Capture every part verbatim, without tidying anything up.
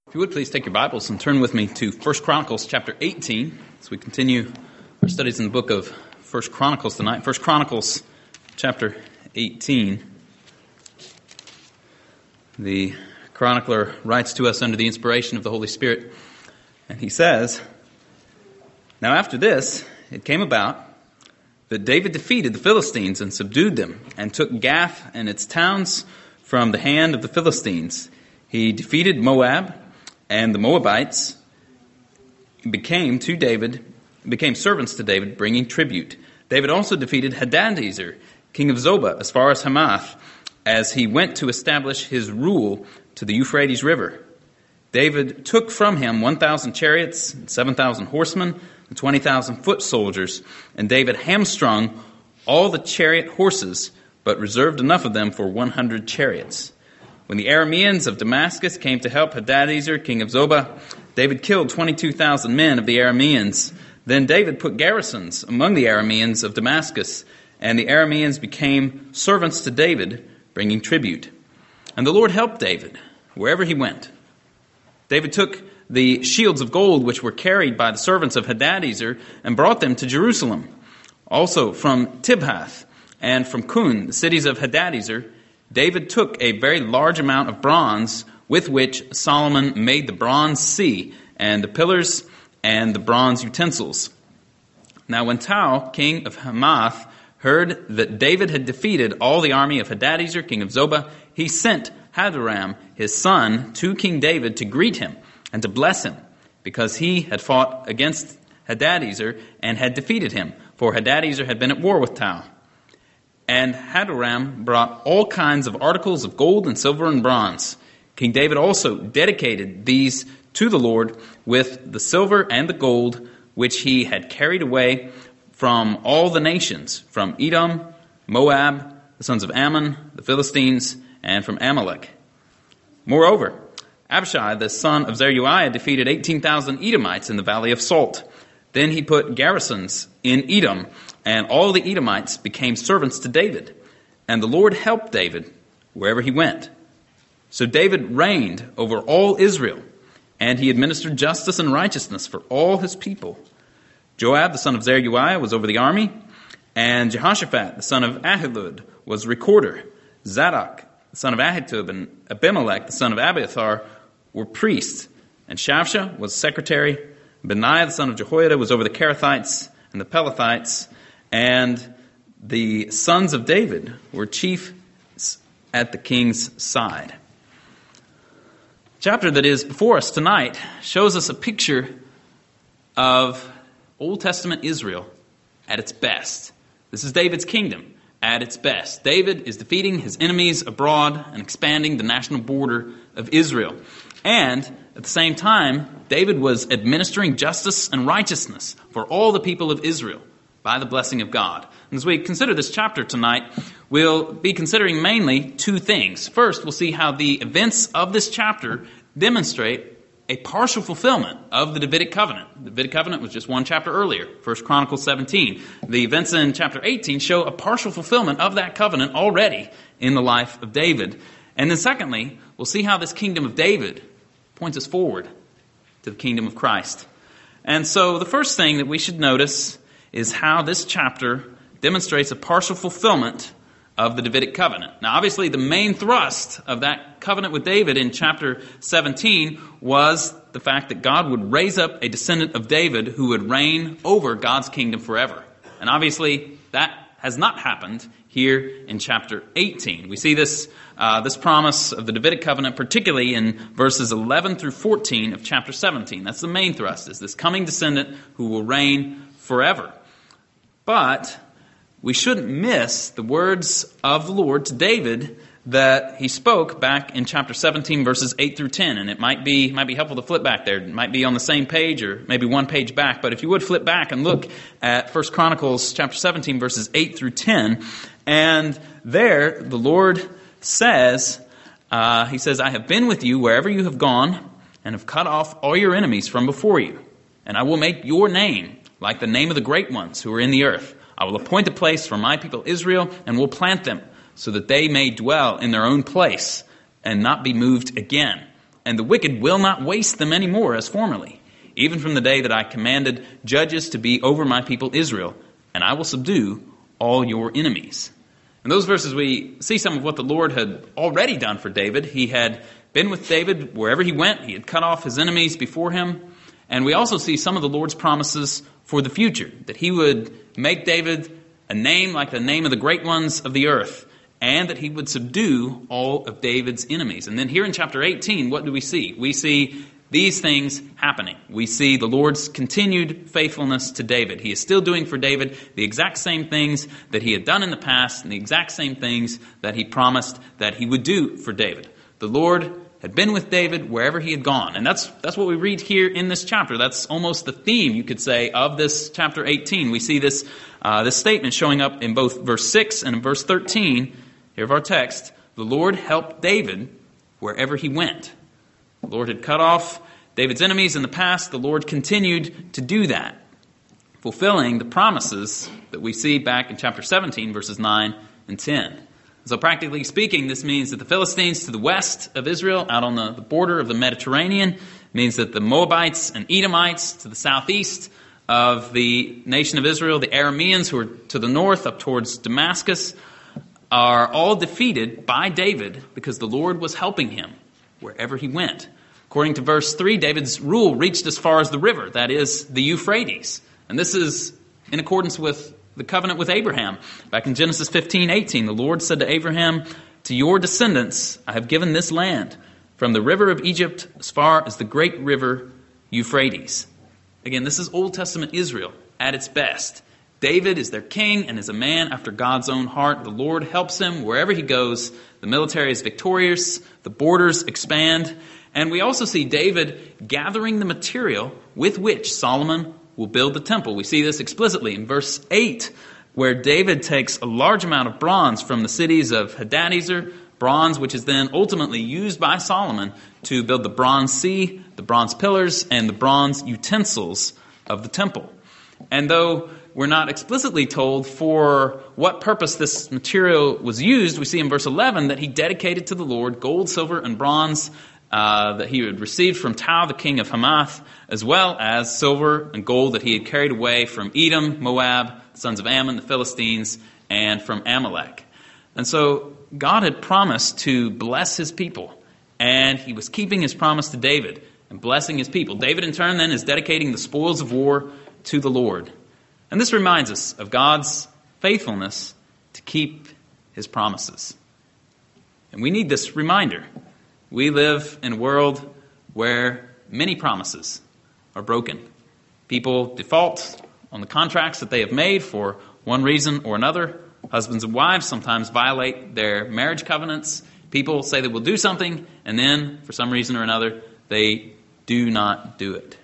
If you would please take your Bibles and turn with me to First Chronicles chapter eighteen as we continue our studies in the book of First Chronicles tonight. First Chronicles chapter eighteen. The chronicler writes to us under the inspiration of the Holy Spirit, and he says, "Now after this, it came about that David defeated the Philistines and subdued them, and took Gath and its towns from the hand of the Philistines. He defeated Moab, and the Moabites became to David, became servants to David, bringing tribute. David also defeated Hadadezer, king of Zobah, as far as Hamath, as he went to establish his rule to the Euphrates River. David took from him one thousand chariots, and seven thousand horsemen, and twenty thousand foot soldiers, and David hamstrung all the chariot horses, but reserved enough of them for one hundred chariots. When the Arameans of Damascus came to help Hadadezer, king of Zobah, David killed twenty-two thousand men of the Arameans. Then David put garrisons among the Arameans of Damascus, and the Arameans became servants to David, bringing tribute. And the Lord helped David wherever he went. David took the shields of gold which were carried by the servants of Hadadezer and brought them to Jerusalem. Also from Tibhath and from Kun, the cities of Hadadezer, David took a very large amount of bronze with which Solomon made the bronze sea and the pillars and the bronze utensils. Now when Tou, king of Hamath, heard that David had defeated all the army of Hadadezer, king of Zobah, he sent Hadoram, his son, to King David to greet him and to bless him, because he had fought against Hadadezer and had defeated him, for Hadadezer had been at war with Tou. And Hadoram brought all kinds of articles of gold and silver and bronze. King David also dedicated these to the Lord with the silver and the gold which he had carried away from all the nations, from Edom, Moab, the sons of Ammon, the Philistines, and from Amalek. Moreover, Abishai, the son of Zeruiah, defeated eighteen thousand Edomites in the valley of Salt. Then he put garrisons in Edom, and all the Edomites became servants to David. And the Lord helped David wherever he went. So David reigned over all Israel, and he administered justice and righteousness for all his people. Joab, the son of Zeruiah, was over the army, and Jehoshaphat, the son of Ahilud, was recorder. Zadok, the son of Ahitub, and Abimelech, the son of Abiathar, were priests. And Shavsha was secretary. Benaiah, the son of Jehoiada, was over the Kerethites and the Pelethites. And the sons of David were chiefs at the king's side. The chapter that is before us tonight shows us a picture of Old Testament Israel at its best. This is David's kingdom at its best. David is defeating his enemies abroad and expanding the national border of Israel. And at the same time, David was administering justice and righteousness for all the people of Israel by the blessing of God. And as we consider this chapter tonight, we'll be considering mainly two things. First, we'll see how the events of this chapter demonstrate a partial fulfillment of the Davidic covenant. The Davidic covenant was just one chapter earlier, First Chronicles seventeen. The events in chapter eighteen show a partial fulfillment of that covenant already in the life of David. And then secondly, we'll see how this kingdom of David points us forward to the kingdom of Christ. And so the first thing that we should notice is how this chapter demonstrates a partial fulfillment of the Davidic covenant. Now, obviously, the main thrust of that covenant with David in chapter seventeen was the fact that God would raise up a descendant of David who would reign over God's kingdom forever. And obviously, that has not happened here in chapter eighteen. We see this uh, this promise of the Davidic covenant, particularly in verses eleven through fourteen of chapter seventeen. That's the main thrust, is this coming descendant who will reign forever. But we shouldn't miss the words of the Lord to David that he spoke back in chapter seventeen, verses eight through ten. And it might be might be helpful to flip back there. It might be on the same page or maybe one page back. But if you would flip back and look at First Chronicles chapter seventeen, verses eight through ten. And there the Lord says, uh, he says, "I have been with you wherever you have gone and have cut off all your enemies from before you. And I will make your name like the name of the great ones who are in the earth. I will appoint a place for my people Israel and will plant them so that they may dwell in their own place and not be moved again. and the wicked will not waste them any more as formerly, even from the day that I commanded judges to be over my people Israel, and I will subdue all your enemies. In those verses, we see some of what the Lord had already done for David. He had been with David wherever he went. He had cut off his enemies before him. And we also see some of the Lord's promises for the future, that he would make David a name like the name of the great ones of the earth, and that he would subdue all of David's enemies. And then here in chapter eighteen, what do we see? We see these things happening. We see the Lord's continued faithfulness to David. He is still doing for David the exact same things that he had done in the past, and the exact same things that he promised that he would do for David. The Lord had been with David wherever he had gone. And that's that's what we read here in this chapter. That's almost the theme, you could say, of this chapter eighteen. We see this, uh, this statement showing up in both verse six and in verse thirteen here of our text. The Lord helped David wherever he went. The Lord had cut off David's enemies in the past. The Lord continued to do that, fulfilling the promises that we see back in chapter seventeen, verses nine and ten. So practically speaking, this means that the Philistines to the west of Israel, out on the, the border of the Mediterranean, means that the Moabites and Edomites to the southeast of the nation of Israel, the Arameans who are to the north up towards Damascus, are all defeated by David because the Lord was helping him wherever he went. According to verse three, David's rule reached as far as the river, that is, the Euphrates. And this is in accordance with the covenant with Abraham. Back in Genesis fifteen eighteen, the Lord said to Abraham, "To your descendants I have given this land, from the river of Egypt as far as the great river Euphrates." Again, this is Old Testament Israel at its best. David is their king and is a man after God's own heart. The Lord helps him wherever he goes. The military is victorious. The borders expand. And we also see David gathering the material with which Solomon will build the temple. We see this explicitly in verse eight, where David takes a large amount of bronze from the cities of Hadadezer, bronze which is then ultimately used by Solomon to build the bronze sea, the bronze pillars, and the bronze utensils of the temple. And though we're not explicitly told for what purpose this material was used, we see in verse eleven that he dedicated to the Lord gold, silver, and bronze uh, that he had received from Tau, the king of Hamath, as well as silver and gold that he had carried away from Edom, Moab, the sons of Ammon, the Philistines, and from Amalek. And so God had promised to bless his people, and he was keeping his promise to David and blessing his people. David, in turn, then, is dedicating the spoils of war to the Lord. And this reminds us of God's faithfulness to keep his promises. And we need this reminder. We live in a world where many promises are broken. People default on the contracts that they have made for one reason or another. Husbands and wives sometimes violate their marriage covenants. People say they will do something, and then, for some reason or another, they do not do it.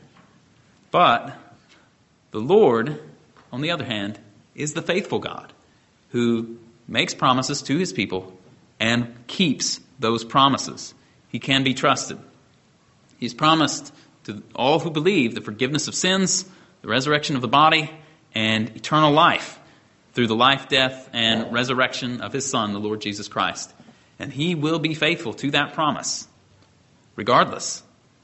But the Lord, on the other hand, is the faithful God who makes promises to his people and keeps those promises. He can be trusted. He's promised to all who believe the forgiveness of sins, the resurrection of the body, and eternal life through the life, death, and resurrection of his Son, the Lord Jesus Christ. And he will be faithful to that promise, regardless.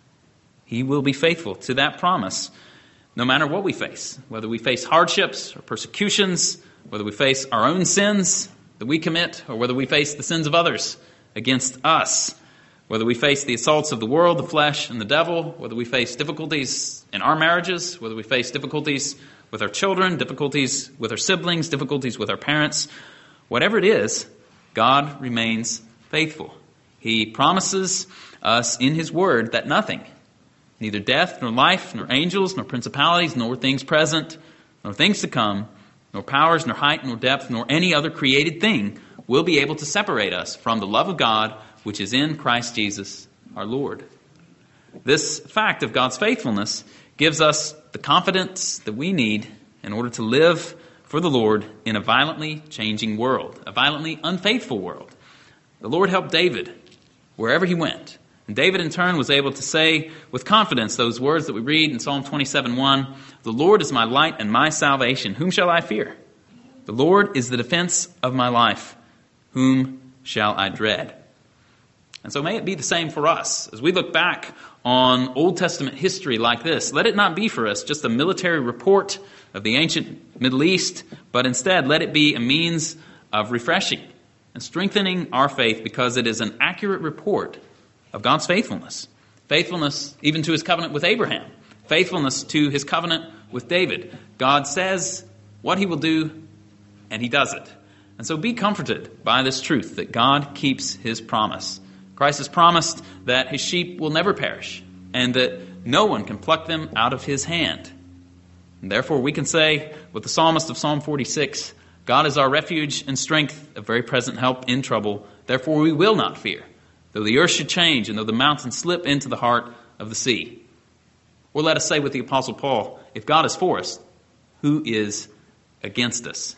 He will be faithful to that promise no matter what we face, whether we face hardships or persecutions, whether we face our own sins that we commit, or whether we face the sins of others against us, whether we face the assaults of the world, the flesh, and the devil, whether we face difficulties in our marriages, whether we face difficulties with our children, difficulties with our siblings, difficulties with our parents, whatever it is, God remains faithful. He promises us in his word that nothing, neither death, nor life, nor angels, nor principalities, nor things present, nor things to come, nor powers, nor height, nor depth, nor any other created thing will be able to separate us from the love of God which is in Christ Jesus our Lord. This fact of God's faithfulness gives us the confidence that we need in order to live for the Lord in a violently changing world, a violently unfaithful world. The Lord helped David wherever he went. And David, in turn, was able to say with confidence those words that we read in Psalm twenty-seven one, "The Lord is my light and my salvation. Whom shall I fear? The Lord is the defense of my life. Whom shall I dread?" And so may it be the same for us. As we look back on Old Testament history like this, let it not be for us just a military report of the ancient Middle East, but instead let it be a means of refreshing and strengthening our faith, because it is an accurate report of God's faithfulness. Faithfulness even to his covenant with Abraham. Faithfulness to his covenant with David. God says what he will do, and he does it. And so be comforted by this truth that God keeps his promise. Christ has promised that his sheep will never perish, and that no one can pluck them out of his hand. And therefore we can say with the psalmist of Psalm forty-six, God is our refuge and strength, a very present help in trouble. Therefore we will not fear, though the earth should change, and though the mountains slip into the heart of the sea. Or let us say with the Apostle Paul, if God is for us, who is against us?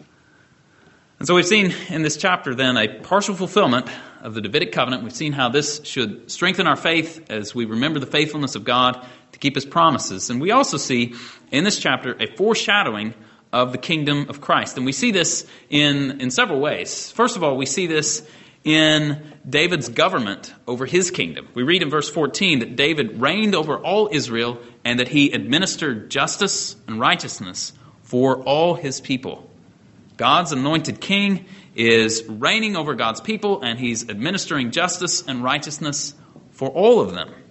And so we've seen in this chapter then a partial fulfillment of the Davidic covenant. We've seen how this should strengthen our faith as we remember the faithfulness of God to keep his promises. And we also see in this chapter a foreshadowing of the kingdom of Christ. And we see this in, in several ways. First of all, we see this in David's government over his kingdom. We read in verse fourteen that David reigned over all Israel and that he administered justice and righteousness for all his people. God's anointed king is reigning over God's people, and he's administering justice and righteousness for all of them.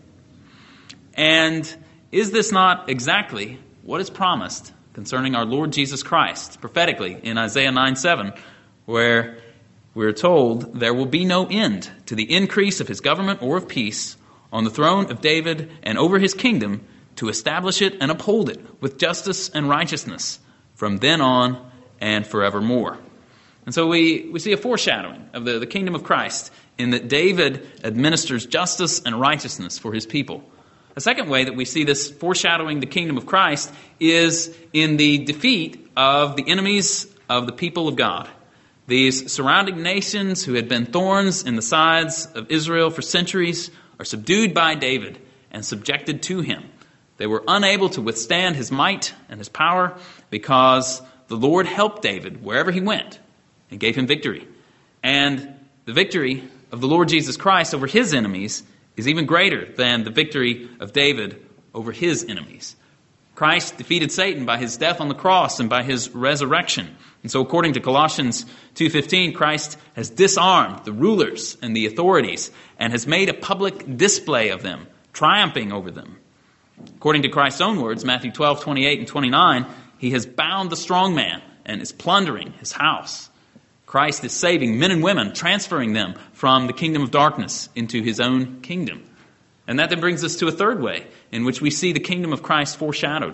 And is this not exactly what is promised concerning our Lord Jesus Christ prophetically in Isaiah nine seven, where we're told there will be no end to the increase of his government or of peace on the throne of David and over his kingdom, to establish it and uphold it with justice and righteousness from then on and forevermore. And so we, we see a foreshadowing of the, the kingdom of Christ in that David administers justice and righteousness for his people. A second way that we see this foreshadowing the kingdom of Christ is in the defeat of the enemies of the people of God. These surrounding nations who had been thorns in the sides of Israel for centuries are subdued by David and subjected to him. They were unable to withstand his might and his power because the Lord helped David wherever he went and gave him victory. And the victory of the Lord Jesus Christ over his enemies is even greater than the victory of David over his enemies. Christ defeated Satan by his death on the cross and by his resurrection. And so according to Colossians two fifteen, Christ has disarmed the rulers and the authorities and has made a public display of them, triumphing over them. According to Christ's own words, Matthew twelve twenty-eight and twenty-nine, he has bound the strong man and is plundering his house. Christ is saving men and women, transferring them from the kingdom of darkness into his own kingdom. And that then brings us to a third way in which we see the kingdom of Christ foreshadowed.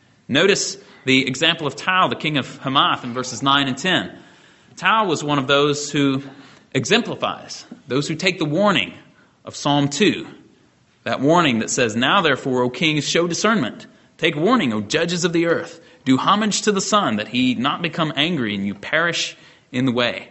Notice the example of Tau, the king of Hamath, in verses nine and ten. Tau was one of those who exemplifies, those who take the warning of Psalm two. That warning that says, "Now therefore, O kings, show discernment. Take warning, O judges of the earth. Do homage to the Son, that he not become angry and you perish in the way."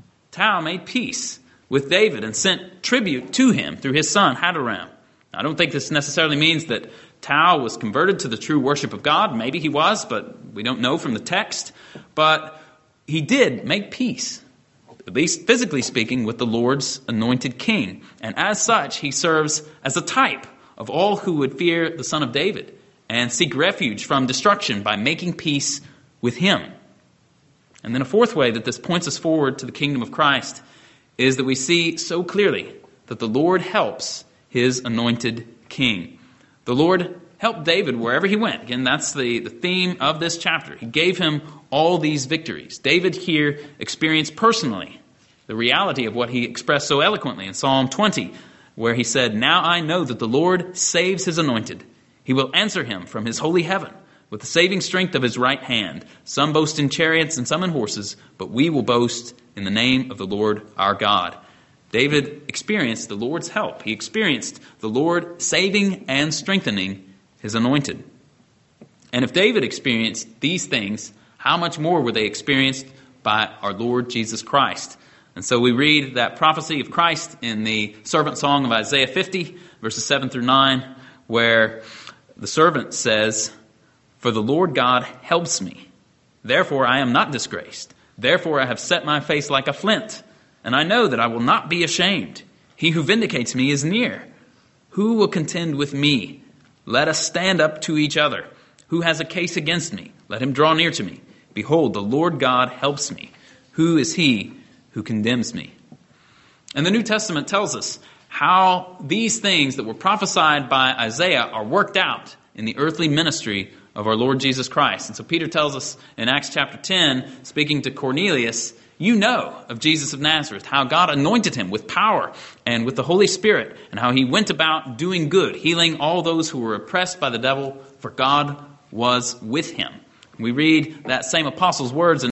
Tau made peace with David and sent tribute to him through his son Hadoram. I don't think this necessarily means that Tau was converted to the true worship of God. Maybe he was, but we don't know from the text. But he did make peace, at least physically speaking, with the Lord's anointed king. And as such, he serves as a type of all who would fear the Son of David and seek refuge from destruction by making peace with him. And then a fourth way that this points us forward to the kingdom of Christ is that we see so clearly that the Lord helps his anointed king. The Lord helped David wherever he went. Again, that's the, the theme of this chapter. He gave him all these victories. David here experienced personally the reality of what he expressed so eloquently in Psalm twenty, where he said, "Now I know that the Lord saves his anointed. He will answer him from his holy heaven with the saving strength of his right hand. Some boast in chariots and some in horses, but we will boast in the name of the Lord our God." David experienced the Lord's help. He experienced the Lord saving and strengthening his anointed. And if David experienced these things, how much more were they experienced by our Lord Jesus Christ? And so we read that prophecy of Christ in the servant song of Isaiah fifty, verses seven through nine, where the servant says, "For the Lord God helps me. Therefore I am not disgraced. Therefore I have set my face like a flint, and I know that I will not be ashamed. He who vindicates me is near. Who will contend with me? Let us stand up to each other. Who has a case against me? Let him draw near to me. Behold, the Lord God helps me. Who is he who condemns me? And the New Testament tells us how these things that were prophesied by Isaiah are worked out in the earthly ministry of our Lord Jesus Christ. And so Peter tells us in Acts chapter ten, speaking to Cornelius, you know of Jesus of Nazareth, how God anointed him with power and with the Holy Spirit, and how he went about doing good, healing all those who were oppressed by the devil, for God was with him. We read that same apostle's words in